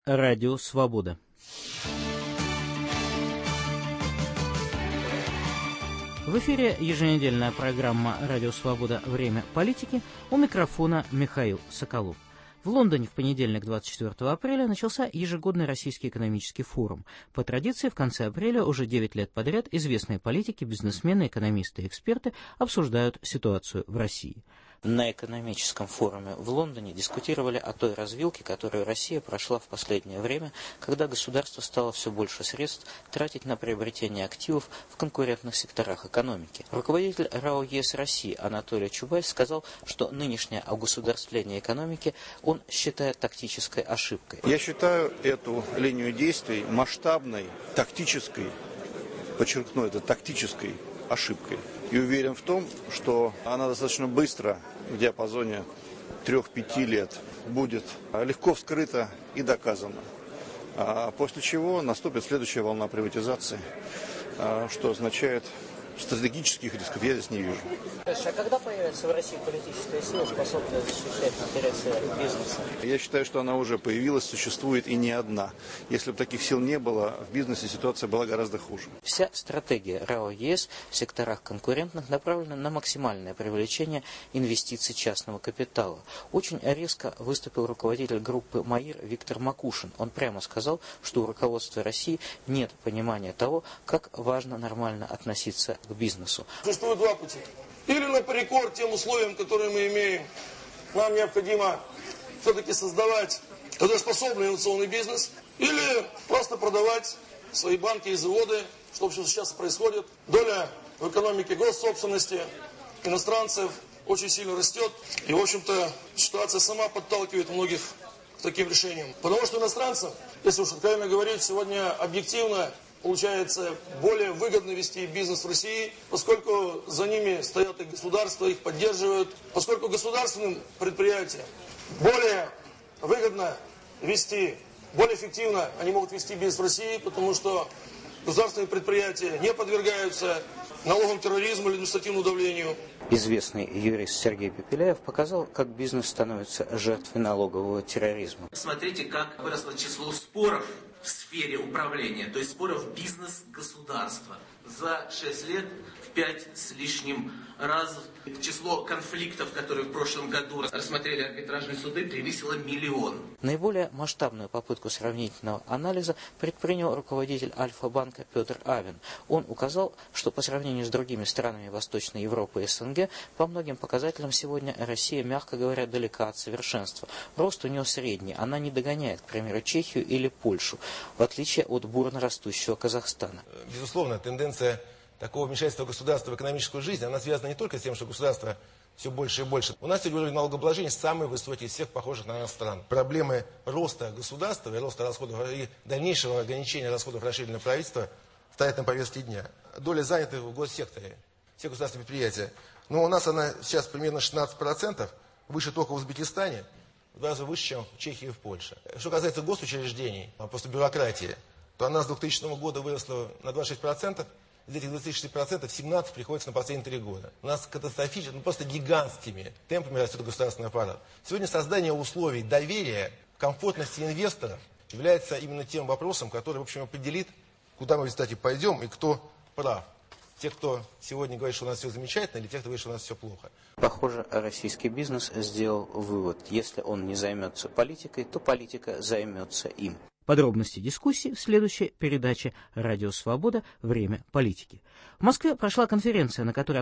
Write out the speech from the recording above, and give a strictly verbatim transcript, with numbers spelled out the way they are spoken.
Радио Свобода. В эфире еженедельная программа «Радио Свобода. Время политики». У микрофона Михаил Соколов. В Лондоне в понедельник, двадцать четвёртого апреля, начался ежегодный Российский экономический форум. По традиции, в конце апреля уже девять лет подряд известные политики, бизнесмены, экономисты и эксперты обсуждают ситуацию в России. На экономическом форуме в Лондоне дискутировали о той развилке, которую Россия прошла в последнее время, когда государство стало все больше средств тратить на приобретение активов в конкурентных секторах экономики. Руководитель РАО ЕС России Анатолий Чубайс сказал, что нынешнее огосударствление экономики он считает тактической ошибкой. Я считаю эту линию действий масштабной, тактической, подчеркну это, тактической ошибкой. И уверен в том, что она достаточно быстро, в диапазоне трех-пяти лет, будет легко вскрыта и доказана. А после чего наступит следующая волна приватизации, что означает стратегических рисков я здесь не вижу. А когда появится в России политическая сила, способная защищать интересы бизнеса? Я считаю, что она уже появилась, существует и не одна. Если бы таких сил не было, в бизнесе ситуация была гораздо хуже. Вся стратегия РАО ЕС в секторах конкурентных направлена на максимальное привлечение инвестиций частного капитала. Очень резко выступил руководитель группы МАИР Виктор Макушин. Он прямо сказал, что у руководства России нет понимания того, как важно нормально относиться к бизнесу. Существует два пути. Или наперекор тем условиям, которые мы имеем, нам необходимо все-таки создавать трудоспособный инновационный бизнес, или просто продавать свои банки и заводы, что в общем сейчас происходит. Доля в экономике госсобственности иностранцев очень сильно растет, и в общем-то ситуация сама подталкивает многих к таким решениям. Потому что иностранцам, если уж откровенно говорить, сегодня объективно получается более выгодно вести бизнес в России, поскольку за ними стоят и государства, их поддерживают, поскольку государственным предприятиям более выгодно вести, более эффективно они могут вести бизнес в России, потому что государственные предприятия не подвергаются налоговому терроризму или административному давлению. Известный юрист Сергей Пепеляев показал, как бизнес становится жертвой налогового терроризма. Смотрите, как выросло число споров в сфере управления, то есть споров бизнес-государства. За шесть лет в пять с лишним раз число конфликтов, которые в прошлом году рассмотрели арбитражные суды, превысило миллион. Наиболее масштабную попытку сравнительного анализа предпринял руководитель Альфа-банка Петр Авен. Он указал, что по сравнению с другими странами Восточной Европы и СНГ, по многим показателям сегодня Россия, мягко говоря, далека от совершенства. Рост у нее средний, она не догоняет, к примеру, Чехию или Польшу, в отличие от бурно растущего Казахстана. Безусловно, тенденция такого вмешательства государства в экономическую жизнь, она связана не только с тем, что государство все больше и больше. У нас сегодня уровень налогообложения самый высокий из всех похожих на нас стран. Проблемы роста государства и роста расходов и дальнейшего ограничения расходов расширенного правительства стоят на повестке дня. Доля занятых в госсекторе, все государственные предприятия, но у нас она сейчас примерно шестнадцать процентов, выше только в Узбекистане, в два раза выше, чем в Чехии и в Польше. Что касается госучреждений, после бюрократии, то она с двухтысячного года выросла на двадцать шесть процентов. Из этих двадцати шести процентов семнадцать приходится на последние три года. У нас катастрофически, ну просто гигантскими темпами растет государственный аппарат. Сегодня создание условий доверия, комфортности инвесторов является именно тем вопросом, который, в общем, определит, куда мы в результате пойдем и кто прав. Те, кто сегодня говорит, что у нас все замечательно, или те, кто говорит, что у нас все плохо. Похоже, российский бизнес сделал вывод. Если он не займется политикой, то политика займется им. Подробности дискуссии в следующей передаче «Радио Свобода. Время политики». В Москве прошла конференция, на которой